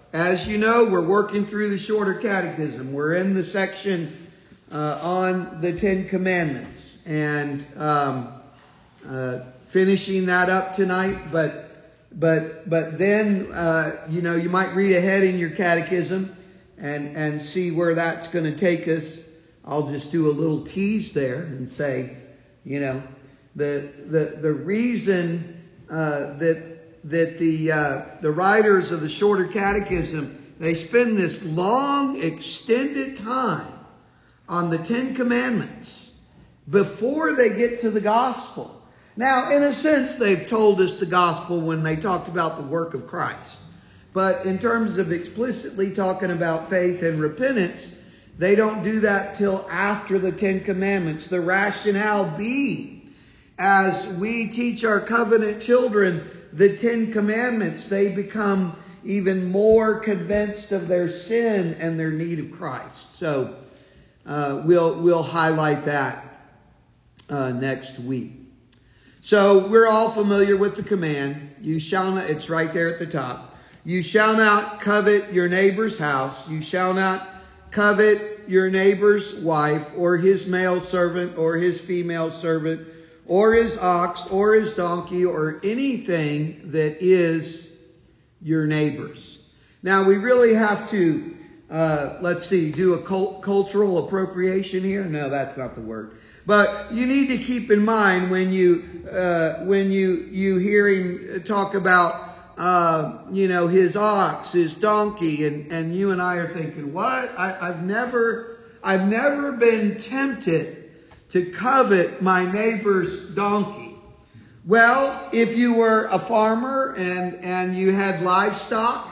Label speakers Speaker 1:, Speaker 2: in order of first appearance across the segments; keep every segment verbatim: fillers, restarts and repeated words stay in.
Speaker 1: as you know, we're working through the Shorter Catechism. We're in the section uh, on the Ten Commandments, and um, uh, finishing that up tonight. But but but then uh, you know, you might read ahead in your catechism and and see where that's going to take us. I'll just do a little tease there and say, you know, the the the reason uh, that that the uh, the writers of the Shorter Catechism, they spend this long extended time on the Ten Commandments before they get to the gospel. Now, in a sense, they've told us the gospel when they talked about the work of Christ. But in terms of explicitly talking about faith and repentance, they don't do that till after the Ten Commandments. The rationale being, as we teach our covenant children the Ten Commandments, they become even more convinced of their sin and their need of Christ. So uh, we'll we'll highlight that uh, next week. So we're all familiar with the command. You shall not. It's right there at the top. You shall not covet your neighbor's house. You shall not covet your neighbor's wife, or his male servant, or his female servant, or his ox, or his donkey, or anything that is your neighbor's. Now, we really have to, uh, let's see, do a cult- cultural appropriation here. No, that's not the word. But you need to keep in mind when you uh, when you you hear him talk about uh, you know, his ox, his donkey, and, and you and I are thinking, what? I, I've never I've never been tempted to covet my neighbor's donkey. Well, if you were a farmer and, and you had livestock,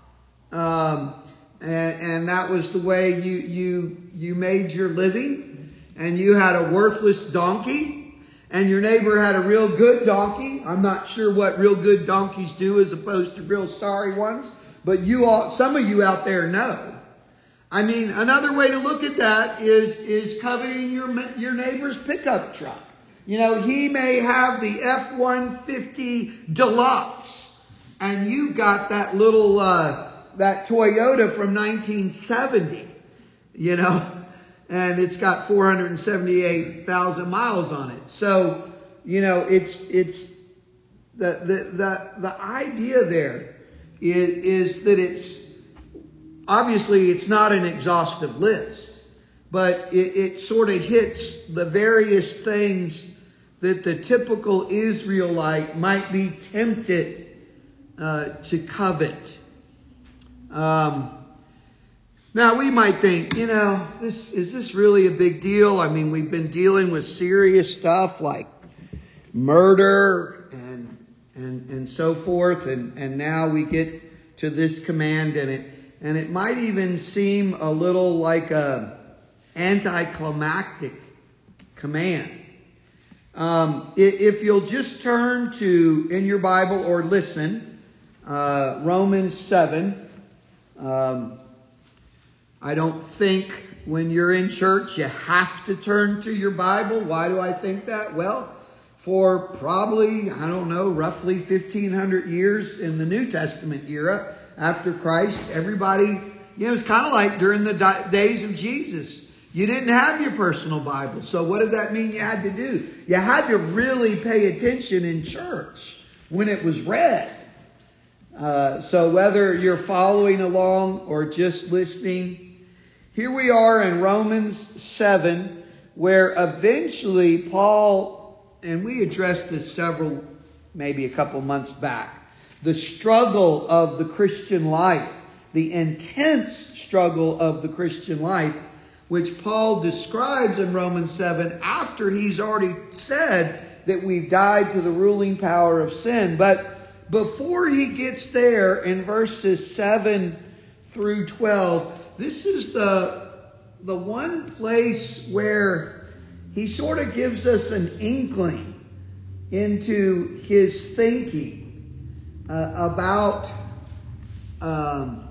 Speaker 1: um, and, and that was the way you, you, you made your living, and you had a worthless donkey, and your neighbor had a real good donkey. I'm not sure what real good donkeys do as opposed to real sorry ones, but you all, some of you out there know. I mean, another way to look at that is, is coveting your, your neighbor's pickup truck. You know, he may have the F one fifty Deluxe, and you've got that little, uh, that Toyota from nineteen seventy, you know, and it's got four hundred seventy-eight thousand miles on it. So, you know, it's, it's, the, the, the, the idea there is, is that it's, obviously, it's not an exhaustive list, but it, it sort of hits the various things that the typical Israelite might be tempted uh, to covet. Um, now, we might think, you know, this is this really a big deal? I mean, we've been dealing with serious stuff like murder and and and so forth, and, and now we get to this command, and it And it might even seem a little like a anticlimactic command. Um, if you'll just turn to, in your Bible, or listen, uh, Romans seven. Um, I don't think when you're in church you have to turn to your Bible. Why do I think that? Well, for probably, I don't know, roughly fifteen hundred years in the New Testament era, after Christ, everybody, you know, it's kind of like during the di- days of Jesus. You didn't have your personal Bible. So what did that mean you had to do? You had to really pay attention in church when it was read. Uh, so whether you're following along or just listening, here we are in Romans seven, where eventually Paul, and we addressed this several, maybe a couple months back, the struggle of the Christian life, the intense struggle of the Christian life, which Paul describes in Romans seven after he's already said that we've died to the ruling power of sin. But before he gets there in verses seven through twelve, this is the, the one place where he sort of gives us an inkling into his thinking Uh, about um,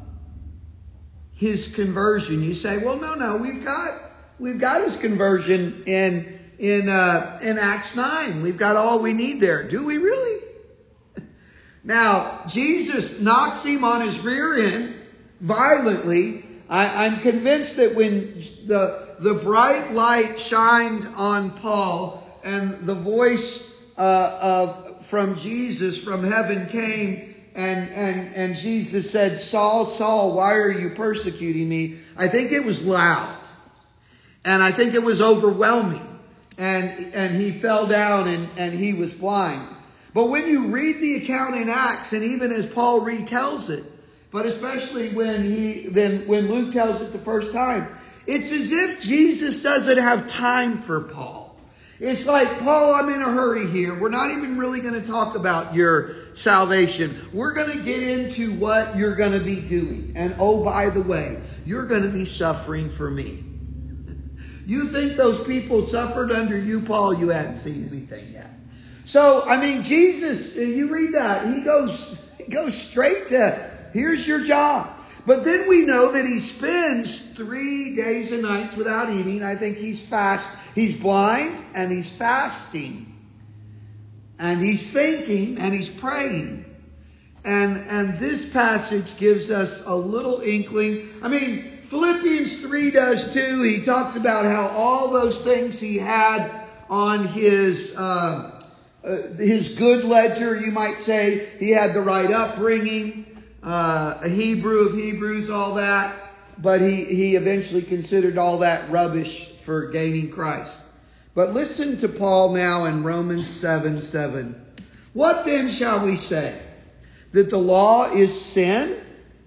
Speaker 1: his conversion. You say, well, no, no, we've got we've got his conversion in in uh, in Acts nine. We've got all we need there. Do we really? Now, Jesus knocks him on his rear end violently. I, I'm convinced that when the, the bright light shined on Paul and the voice uh, of from Jesus from heaven came and, and, and Jesus said, Saul, Saul, why are you persecuting me? I think it was loud. And I think it was overwhelming. And, and he fell down and, and he was blind. But when you read the account in Acts, and even as Paul retells it, but especially when he then when Luke tells it the first time, it's as if Jesus doesn't have time for Paul. It's like, Paul, I'm in a hurry here. We're not even really going to talk about your salvation. We're going to get into what you're going to be doing. And oh, by the way, you're going to be suffering for me. You think those people suffered under you, Paul? You hadn't seen anything yet. So, I mean, Jesus, you read that, he goes, he goes straight to, here's your job. But then we know that he spends three days and nights without eating. I think he's fast. He's blind and he's fasting. And he's thinking and he's praying. And, and this passage gives us a little inkling. I mean, Philippians three does too. He talks about how all those things he had on his uh, uh, his good ledger, you might say. He had the right upbringing, uh, a Hebrew of Hebrews, all that. But he, he eventually considered all that rubbish for gaining Christ. But listen to Paul now in Romans seven seven. What then shall we say? That the law is sin?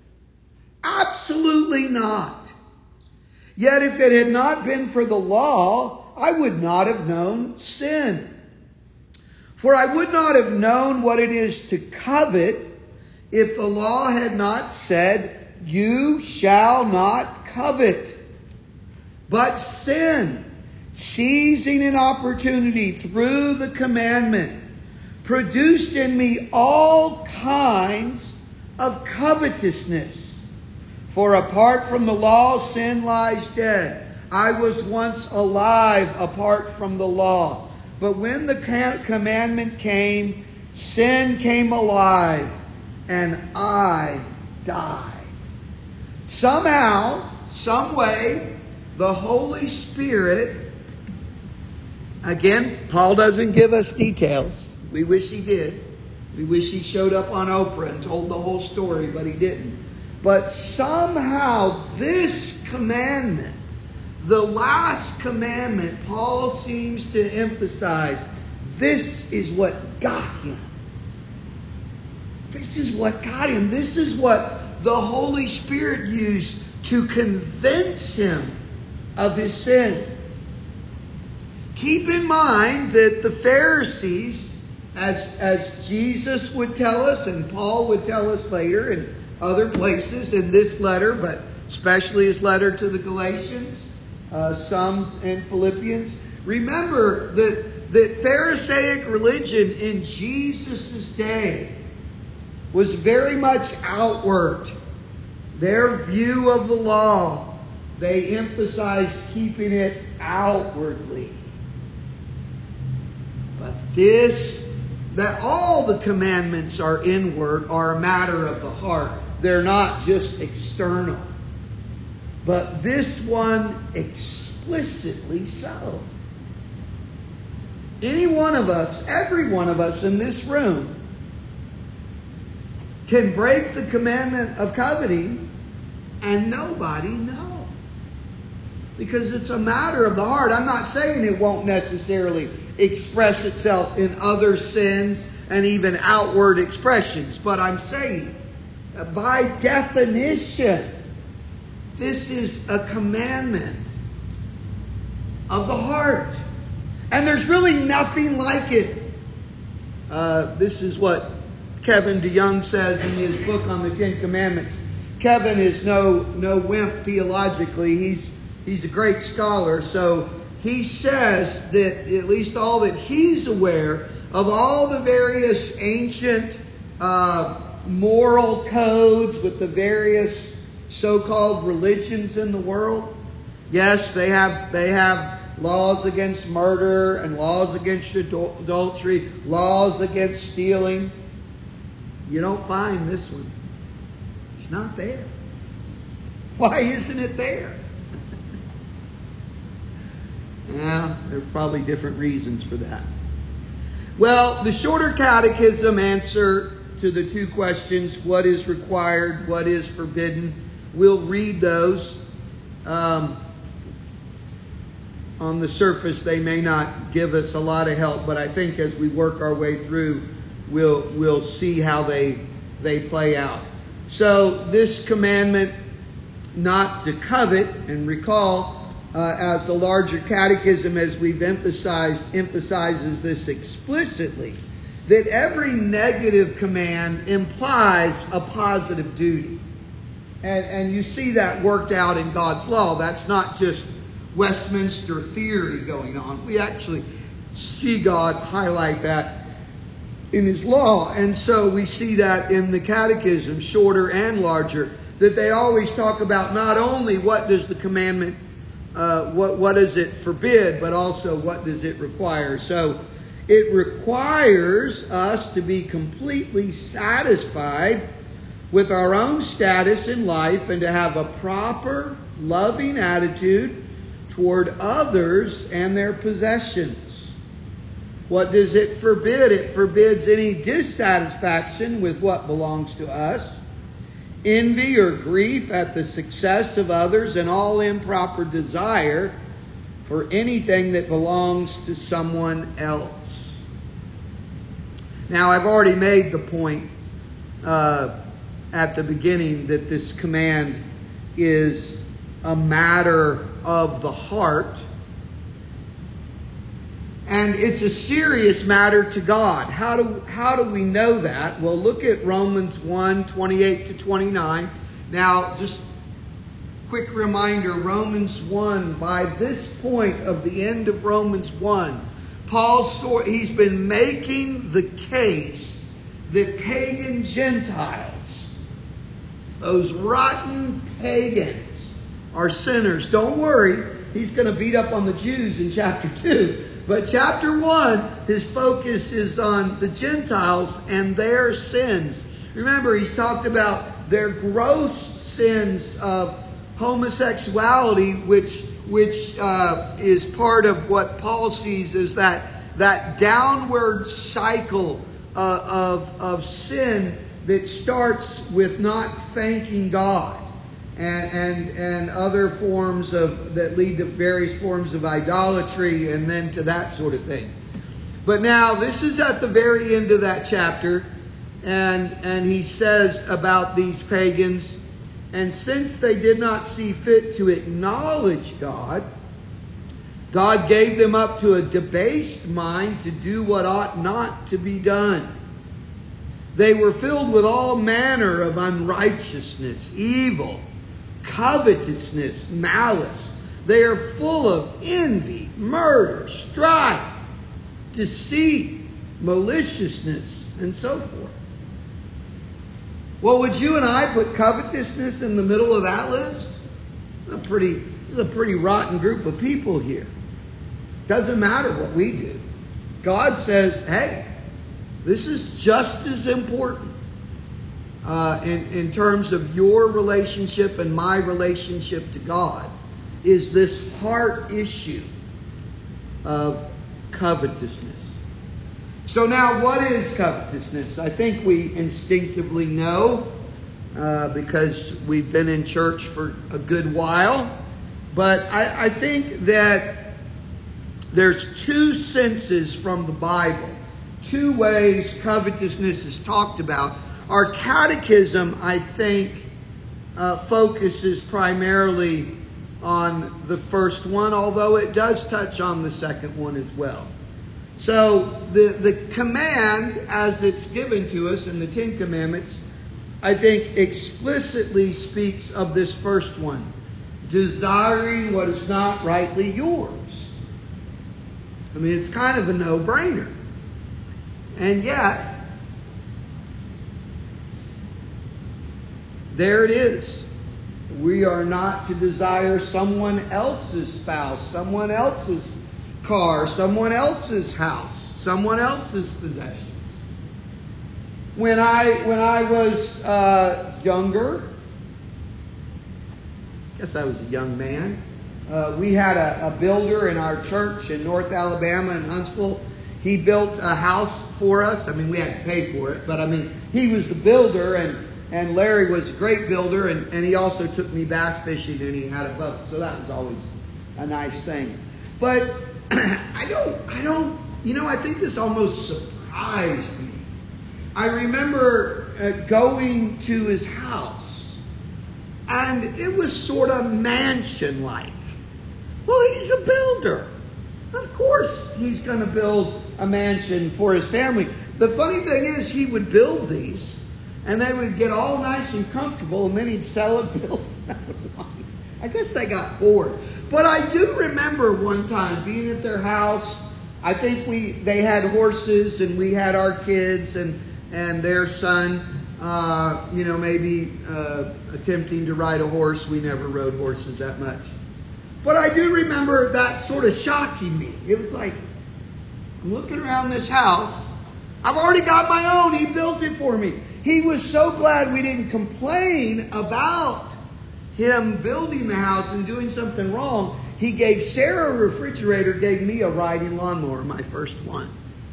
Speaker 1: Absolutely not. Yet if it had not been for the law, I would not have known sin. For I would not have known what it is to covet if the law had not said, you shall not covet. But sin, seizing an opportunity through the commandment, produced in me all kinds of covetousness. For apart from the law, sin lies dead. I was once alive apart from the law. But when the commandment came, sin came alive, and I died. Somehow, some way, the Holy Spirit, again, Paul doesn't give us details. We wish he did. We wish he showed up on Oprah and told the whole story, but he didn't. But somehow this commandment, the last commandment, Paul seems to emphasize, this is what got him. This is what got him. This is what the Holy Spirit used to convince him of his sin. Keep in mind that the Pharisees, as, as Jesus would tell us and Paul would tell us later in other places in this letter, but especially his letter to the Galatians, uh, some in Philippians. Remember that, that Pharisaic religion in Jesus' day was very much outward. Their view of the law, they emphasized keeping it outwardly. But this, that all the commandments are inward, are a matter of the heart. They're not just external. But this one explicitly so. Any one of us, every one of us in this room, can break the commandment of coveting and nobody know. Because it's a matter of the heart. I'm not saying it won't necessarily express itself in other sins and even outward expressions. But I'm saying, by definition, this is a commandment of the heart. And there's really nothing like it. Uh, this is what Kevin DeYoung says in his book on the Ten Commandments. Kevin is no no wimp theologically. He's he's a great scholar. So he says that at least all that he's aware of all the various ancient uh, moral codes with the various so-called religions in the world. Yes, they have they have laws against murder and laws against adultery, laws against stealing. You don't find this one. It's not there. Why isn't it there? Yeah, there are probably different reasons for that. Well, the Shorter Catechism answer to the two questions, what is required, what is forbidden. We'll read those. Um, on the surface, they may not give us a lot of help, but I think as we work our way through, we'll we'll see how they they play out. So this commandment not to covet, and recall, uh, as the larger catechism, as we've emphasized, emphasizes this explicitly, that every negative command implies a positive duty. And, and you see that worked out in God's law. That's not just Westminster theory going on. We actually see God highlight that in His law. And so we see that in the catechism, shorter and larger, that they always talk about not only what does the commandment, uh, what, what does it forbid, but also what does it require. So it requires us to be completely satisfied with our own status in life and to have a proper, loving attitude toward others and their possessions. What does it forbid? It forbids any dissatisfaction with what belongs to us, envy or grief at the success of others, and all improper desire for anything that belongs to someone else. Now, I've already made the point uh, at the beginning that this command is a matter of the heart. And it's a serious matter to God. How do, how do we know that? Well, look at Romans one, twenty-eight to twenty-nine. Now, just quick reminder, Romans one, by this point of the end of Romans one, Paul's story, he's been making the case that pagan Gentiles, those rotten pagans, are sinners. Don't worry, he's going to beat up on the Jews in chapter two. But chapter one, his focus is on the Gentiles and their sins. Remember, he's talked about their gross sins of homosexuality, which which uh, is part of what Paul sees as that, that downward cycle uh, of, of sin that starts with not thanking God. And, and and other forms of that lead to various forms of idolatry, and then to that sort of thing. But now this is at the very end of that chapter, and and he says about these pagans, and since they did not see fit to acknowledge God, God gave them up to a debased mind to do what ought not to be done. They were filled with all manner of unrighteousness, evil, covetousness, malice. They are full of envy, murder, strife, deceit, maliciousness, and so forth. Well, would you and I put covetousness in the middle of that list? A pretty, this is a pretty rotten group of people here. Doesn't matter what we do. God says, hey, this is just as important. Uh, in, in terms of your relationship and my relationship to God, is this heart issue of covetousness. So now, what is covetousness? I think we instinctively know uh, because we've been in church for a good while. But I, I think that there's two senses from the Bible, two ways covetousness is talked about. Our catechism, I think, uh, focuses primarily on the first one, although it does touch on the second one as well. So the, the command, as it's given to us in the Ten Commandments, I think explicitly speaks of this first one, desiring what is not rightly yours. I mean, it's kind of a no-brainer. And yet, there it is. We are not to desire someone else's spouse, someone else's car, someone else's house, someone else's possessions. When I when I was uh, younger, guess I was a young man. Uh, we had a, a builder in our church in North Alabama in Huntsville. He built a house for us. I mean, we had to pay for it, but I mean, he was the builder, and, and Larry was a great builder, and, and he also took me bass fishing, and he had a boat. So that was always a nice thing. But I don't, I don't, you know, I think this almost surprised me. I remember uh, going to his house, and it was sort of mansion-like. Well, he's a builder. Of course he's going to build a mansion for his family. The funny thing is, he would build these, and they would get all nice and comfortable, and then he'd sell it, build another one. I guess they got bored. But I do remember one time being at their house. I think we they had horses, and we had our kids and, and their son, uh, you know, maybe uh, attempting to ride a horse. We never rode horses that much. But I do remember that sort of shocking me. It was like, I'm looking around this house. I've already got my own. He built it for me. He was so glad we didn't complain about him building the house and doing something wrong. He gave Sarah a refrigerator, gave me a riding lawnmower, my first one.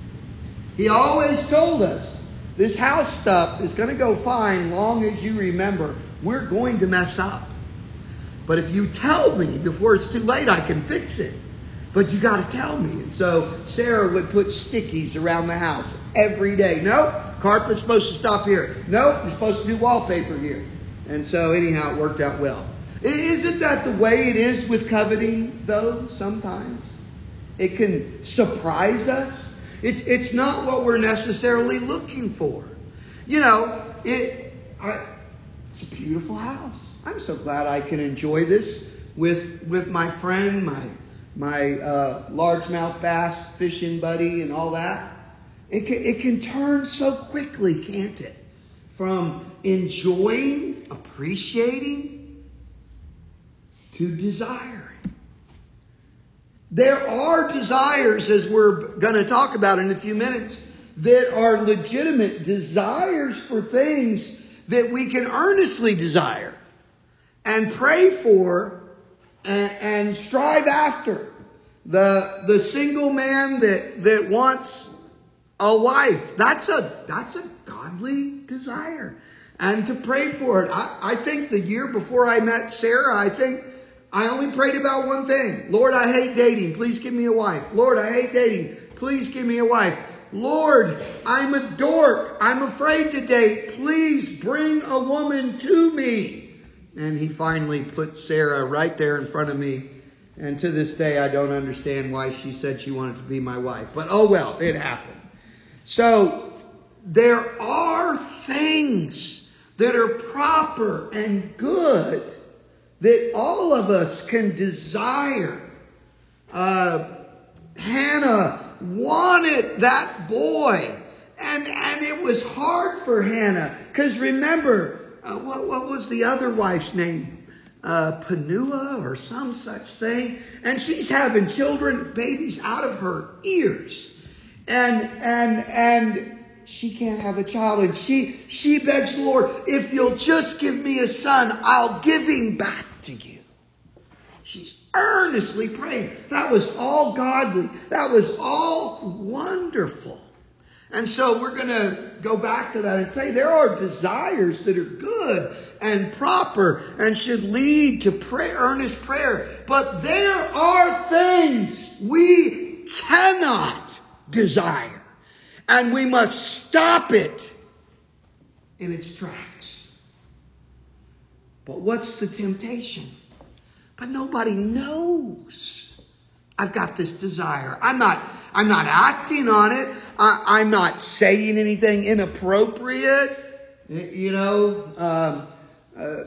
Speaker 1: He always told us, this house stuff is going to go fine long as you remember we're going to mess up. But if you tell me before it's too late, I can fix it. But you got to tell me. And so Sarah would put stickies around the house every day. No, carpet's supposed to stop here. No, you're supposed to do wallpaper here. And so anyhow, it worked out well. Isn't that the way it is with coveting, though, sometimes? It can surprise us. It's, it's not what we're necessarily looking for. You know, it, I, it's a beautiful house. I'm so glad I can enjoy this with with my friend, my my uh, largemouth bass fishing buddy, and all that. It can, it can turn so quickly, can't it? From enjoying, appreciating, to desiring. There are desires, as we're going to talk about in a few minutes, that are legitimate desires for things that we can earnestly desire and pray for and, and strive after. The, the single man that, that wants a wife, that's a, that's a godly desire. And to pray for it. I, I think the year before I met Sarah, I think I only prayed about one thing. Lord, I hate dating. Please give me a wife. Lord, I hate dating. Please give me a wife. Lord, I'm a dork. I'm afraid to date. Please bring a woman to me. And he finally put Sarah right there in front of me. And to this day, I don't understand why she said she wanted to be my wife. But oh well, it happened. So there are things that are proper and good that all of us can desire. Uh, Hannah wanted that boy. And, and it was hard for Hannah. Because remember, uh, what, what was the other wife's name? Uh, Panua or some such thing. And she's having children, babies out of her ears. And, and, and she can't have a child. And she, she begs the Lord, if you'll just give me a son, I'll give him back to you. She's earnestly praying. That was all godly. That was all wonderful. And so we're going to go back to that and say there are desires that are good and proper and should lead to prayer, earnest prayer. But there are things we cannot desire. And we must stop it in its tracks. But what's the temptation? But nobody knows I've got this desire. I'm not, I'm not acting on it. I, I'm not saying anything inappropriate. You know, um, uh,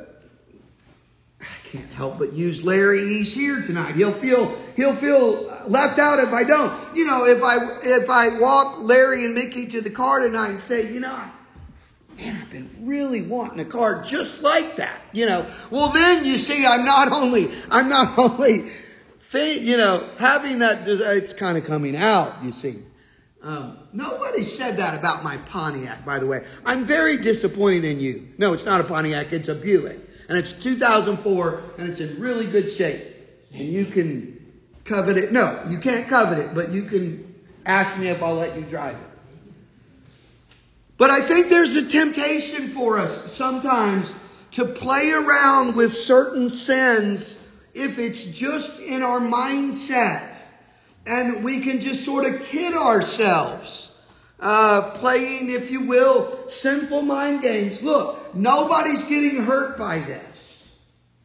Speaker 1: I can't help but use Larry. He's here tonight. He'll feel he'll feel left out if I don't. You know, if I if I walk Larry and Mickey to the car tonight and say, you know, man, I've been really wanting a car just like that. You know, well then you see, I'm not only I'm not only, you know, having that. It's kind of coming out. You see. Um, nobody said that about my Pontiac, by the way. I'm very disappointed in you. No, it's not a Pontiac. It's a Buick. And it's two thousand four, and it's in really good shape. And you can covet it. No, you can't covet it, but you can ask me if I'll let you drive it. But I think there's a temptation for us sometimes to play around with certain sins if it's just in our mindset. And we can just sort of kid ourselves, uh, playing, if you will, sinful mind games. Look, nobody's getting hurt by this.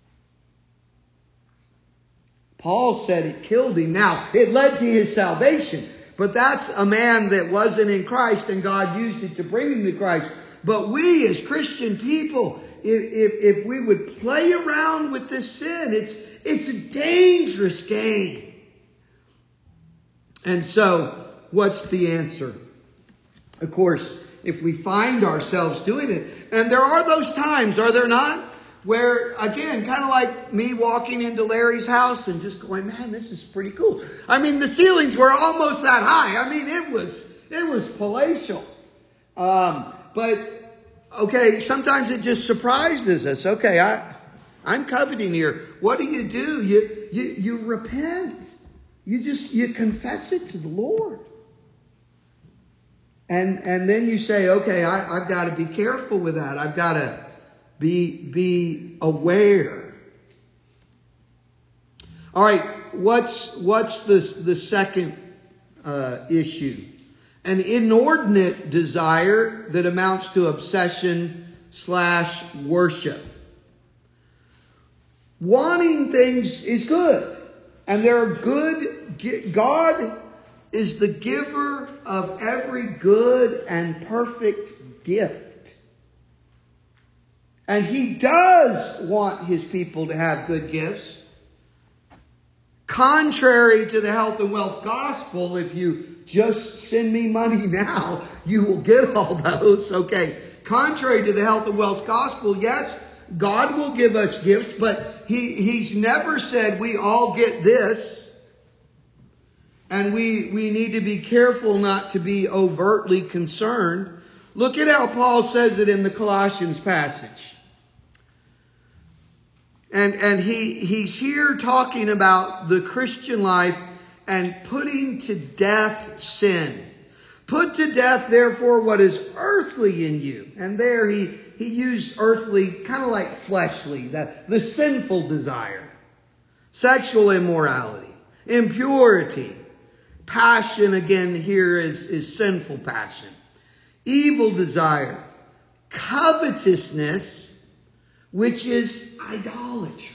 Speaker 1: Paul said it killed him. Now, it led to his salvation. But that's a man that wasn't in Christ, and God used it to bring him to Christ. But we as Christian people, if, if, if we would play around with this sin, it's, it's a dangerous game. And so, what's the answer? Of course, if we find ourselves doing it, and there are those times, are there not? Where, again, kind of like me walking into Larry's house and just going, man, this is pretty cool. I mean, the ceilings were almost that high. I mean, it was it was palatial. Um, but, okay, sometimes it just surprises us. Okay, I, I'm coveting here. What do you do? You, you, you repent. You just, you confess it to the Lord. And, and then you say, okay, I, I've got to be careful with that. I've got to Be, be aware. All right, what's, what's the, the second uh, issue? An inordinate desire that amounts to obsession slash worship. Wanting things is good. And there are good, God is the giver of every good and perfect gift. And He does want His people to have good gifts. Contrary to the health and wealth gospel, if you just send me money now, you will get all those. Okay. Contrary to the health and wealth gospel, yes, God will give us gifts, but he, He's never said we all get this. And we, we need to be careful not to be overtly concerned. Look at how Paul says it in the Colossians passage. And, and he, he's here talking about the Christian life and putting to death sin. Put to death, therefore, what is earthly in you. And there he, he used earthly, kind of like fleshly, the, the sinful desire. Sexual immorality, impurity. Passion, again, here is, is sinful passion. Evil desire. Covetousness, which is idolatry.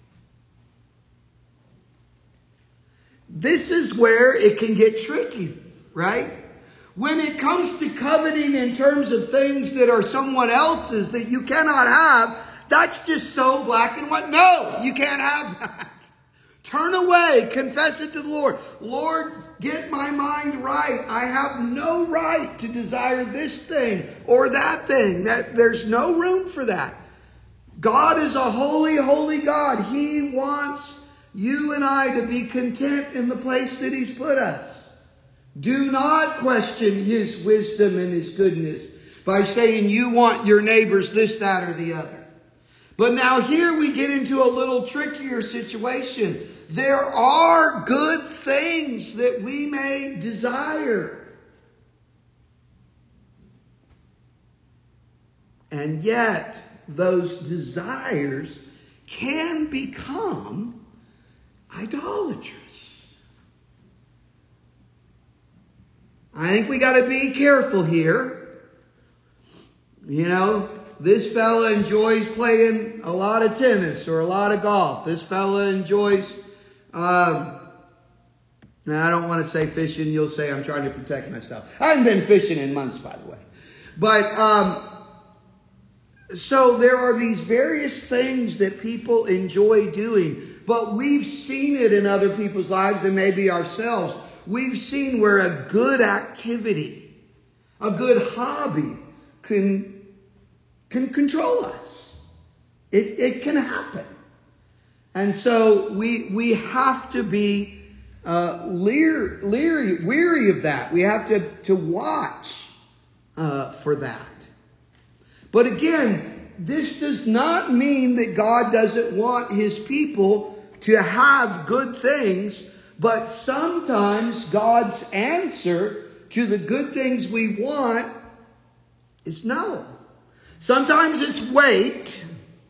Speaker 1: This is where it can get tricky, right? When it comes to coveting in terms of things that are someone else's that you cannot have, that's just so black and white. No, you can't have that. Turn away, confess it to the Lord. Lord, get my mind right. I have no right to desire this thing or that thing. That there's no room for that. God is a holy, holy God. He wants you and I to be content in the place that He's put us. Do not question His wisdom and His goodness by saying you want your neighbors this, that, or the other. But now here we get into a little trickier situation. There are good things that we may desire. And yet, those desires can become idolatrous. I think we got to be careful here. You know, this fella enjoys playing a lot of tennis or a lot of golf. This fella enjoys, um, now I don't want to say fishing. You'll say I'm trying to protect myself. I haven't been fishing in months, by the way. But, um, So there are these various things that people enjoy doing, but we've seen it in other people's lives and maybe ourselves. We've seen where a good activity, a good hobby can, can control us. It, it can happen. And so we, we have to be uh, leer, leery, weary of that. We have to, to watch uh, for that. But again, this does not mean that God doesn't want his people to have good things, but sometimes God's answer to the good things we want is no. Sometimes it's wait.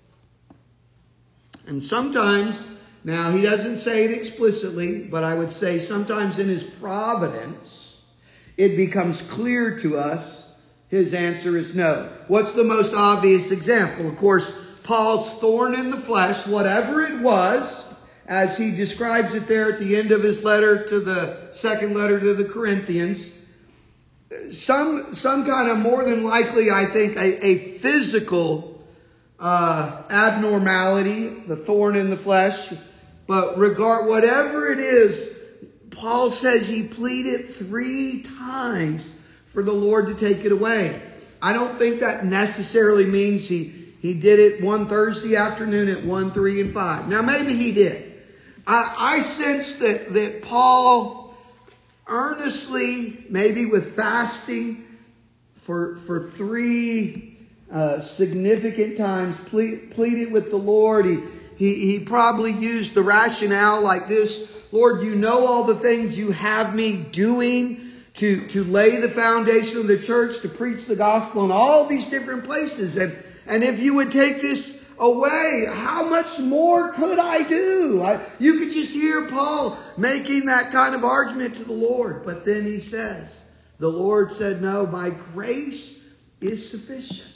Speaker 1: And sometimes, now he doesn't say it explicitly, but I would say sometimes in his providence, it becomes clear to us his answer is no. What's the most obvious example? Of course, Paul's thorn in the flesh, whatever it was, as he describes it there at the end of his letter to the second letter to the Corinthians, some, some kind of more than likely, I think, a, a physical uh, abnormality, the thorn in the flesh. But regard, whatever it is, Paul says he pleaded three times for the Lord to take it away. I don't think that necessarily means he, he did it one Thursday afternoon at one, three, and five. Now, maybe he did. I, I sense that, that Paul earnestly, maybe with fasting, for, for three uh, significant times, plead, pleaded with the Lord. He, he, he probably used the rationale like this: Lord, you know all the things you have me doing to, to lay the foundation of the church, to preach the gospel in all these different places. And, and if you would take this away, how much more could I do? I, you could just hear Paul making that kind of argument to the Lord. But then he says, the Lord said, no, my grace is sufficient.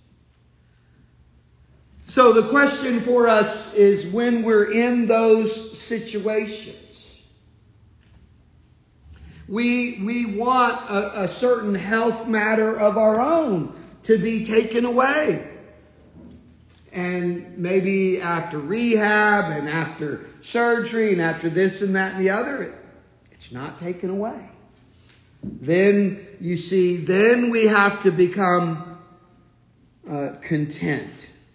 Speaker 1: So the question for us is, when we're in those situations, we, we want a, a certain health matter of our own to be taken away. And maybe after rehab and after surgery and after this and that and the other, it, it's not taken away. Then, you see, then we have to become uh, content.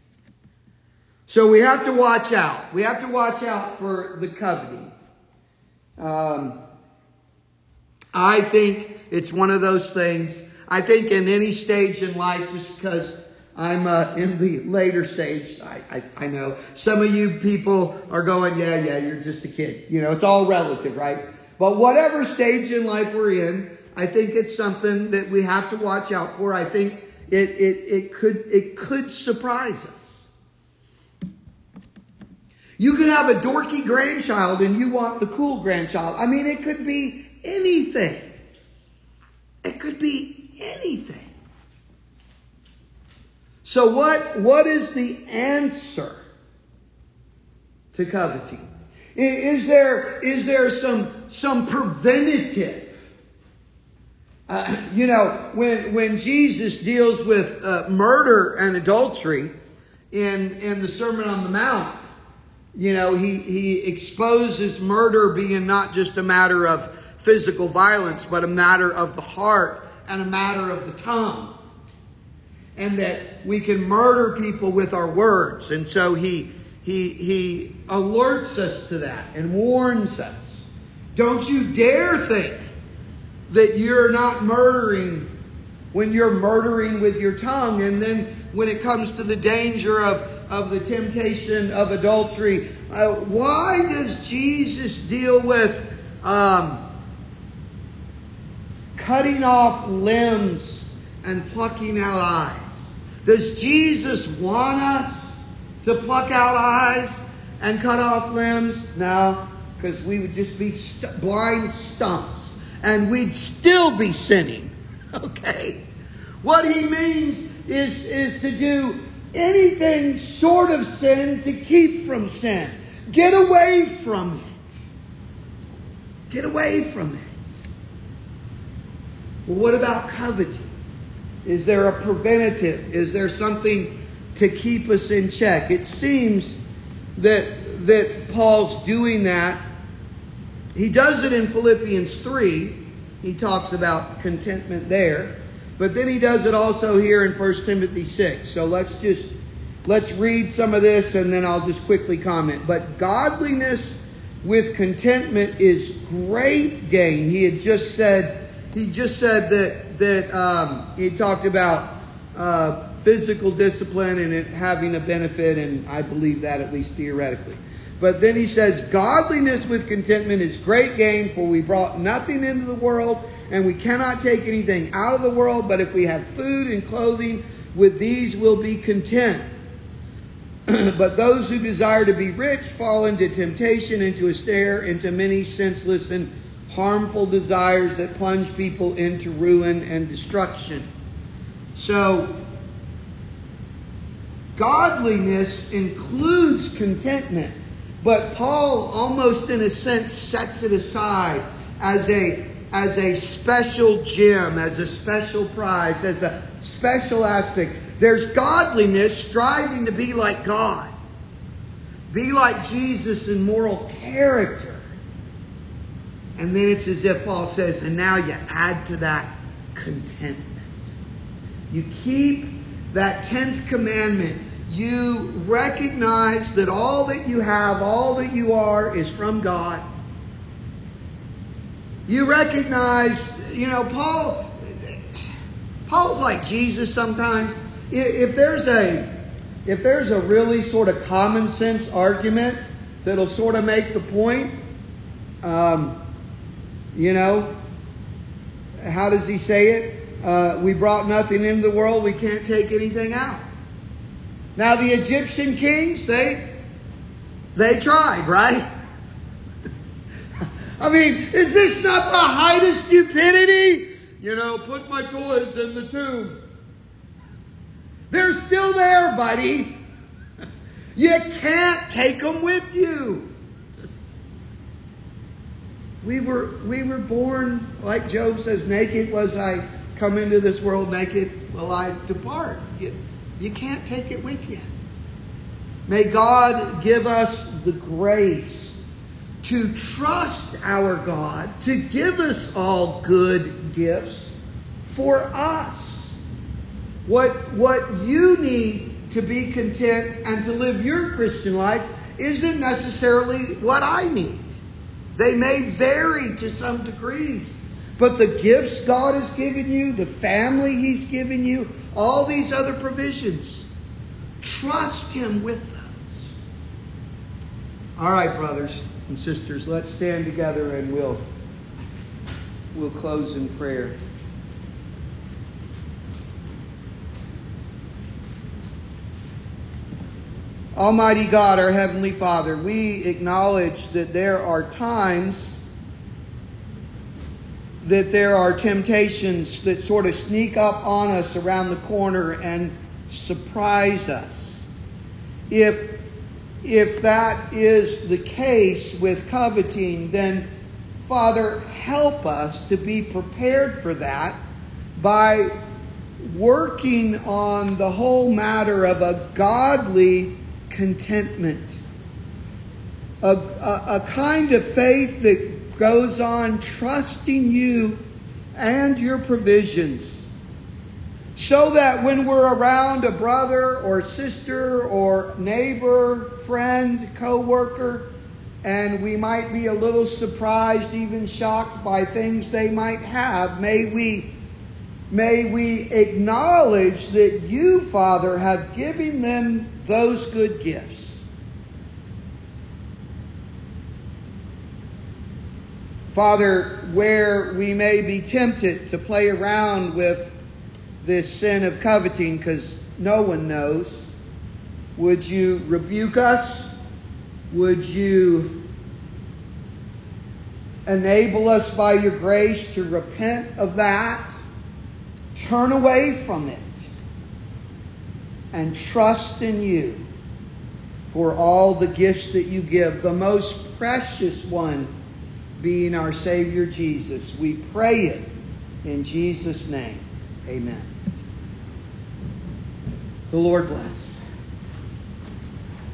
Speaker 1: So we have to watch out. We have to watch out for the coveting. Um, I think it's one of those things. I think in any stage in life, just because I'm uh, in the later stage, I, I, I know some of you people are going, yeah, yeah, you're just a kid. You know, it's all relative, right? But whatever stage in life we're in, I think it's something that we have to watch out for. I think it it it could it could surprise us. You could have a dorky grandchild and you want the cool grandchild. I mean, it could be anything. It could be anything. So what, what is the answer to coveting? Is there, is there some, some preventative? Uh, you know, when, when Jesus deals with uh, murder and adultery in, in the Sermon on the Mount, you know, he, he exposes murder being not just a matter of physical violence, but a matter of the heart and a matter of the tongue. And that we can murder people with our words. And so he, he, he alerts us to that and warns us. Don't you dare think that you're not murdering when you're murdering with your tongue. And then when it comes to the danger of, of the temptation of adultery, uh, why does Jesus deal with um, cutting off limbs and plucking out eyes? Does Jesus want us to pluck out eyes and cut off limbs? No, because we would just be st- blind stumps and we'd still be sinning. Okay? What he means is, is to do anything short of sin to keep from sin. Get away from it. Get away from it. Well, what about coveting? Is there a preventative? Is there something to keep us in check? It seems that, that Paul's doing that. He does it in Philippians three. He talks about contentment there. But then he does it also here in First Timothy six. So let's just, let's read some of this and then I'll just quickly comment. But godliness with contentment is great gain. He had just said, he just said that, that um, he talked about uh, physical discipline and it having a benefit, and I believe that at least theoretically. But then he says, godliness with contentment is great gain, for we brought nothing into the world, and we cannot take anything out of the world. But if we have food and clothing, with these we'll be content. But those who desire to be rich fall into temptation, into a snare, into many senseless and harmful desires that plunge people into ruin and destruction. So, godliness includes contentment. But Paul almost in a sense sets it aside as a, as a special gem, as a special prize, as a special aspect. There's godliness, striving to be like God. Be like Jesus in moral character. And then it's as if Paul says, and now you add to that contentment. You keep that tenth commandment. You recognize that all that you have, all that you are, is from God. You recognize, you know, Paul, Paul's like Jesus sometimes. If there's a, if there's a really sort of common sense argument that'll sort of make the point, um, you know, how does he say it? Uh, we brought nothing into the world, we can't take anything out. Now the Egyptian kings, they, they tried, right? I mean, is this not the height of stupidity? You know, put my toys in the tomb. They're still there, buddy. You can't take them with you. We were, we were born, like Job says, naked was I come into this world, naked will I depart. You, you can't take it with you. May God give us the grace to trust our God, to give us all good gifts for us. What, what you need to be content and to live your Christian life isn't necessarily what I need. They may vary to some degrees. But the gifts God has given you, the family He's given you, all these other provisions, trust Him with those. All right, brothers and sisters, let's stand together and we'll, we'll close in prayer. Almighty God, our Heavenly Father, we acknowledge that there are times that there are temptations that sort of sneak up on us around the corner and surprise us. If, if that is the case with coveting, then Father, help us to be prepared for that by working on the whole matter of a godly contentment. A, a, a kind of faith that goes on trusting you and your provisions, so that when we're around a brother or sister or neighbor, friend, co-worker, and we might be a little surprised, even shocked by things they might have, may we may we acknowledge that you, Father, have given them those good gifts. Father, where we may be tempted to play around with this sin of coveting because no one knows, would you rebuke us? Would you enable us by your grace to repent of that, turn away from it, and trust in you for all the gifts that you give, the most precious one being our Savior Jesus. We pray it in Jesus' name. Amen. The Lord bless.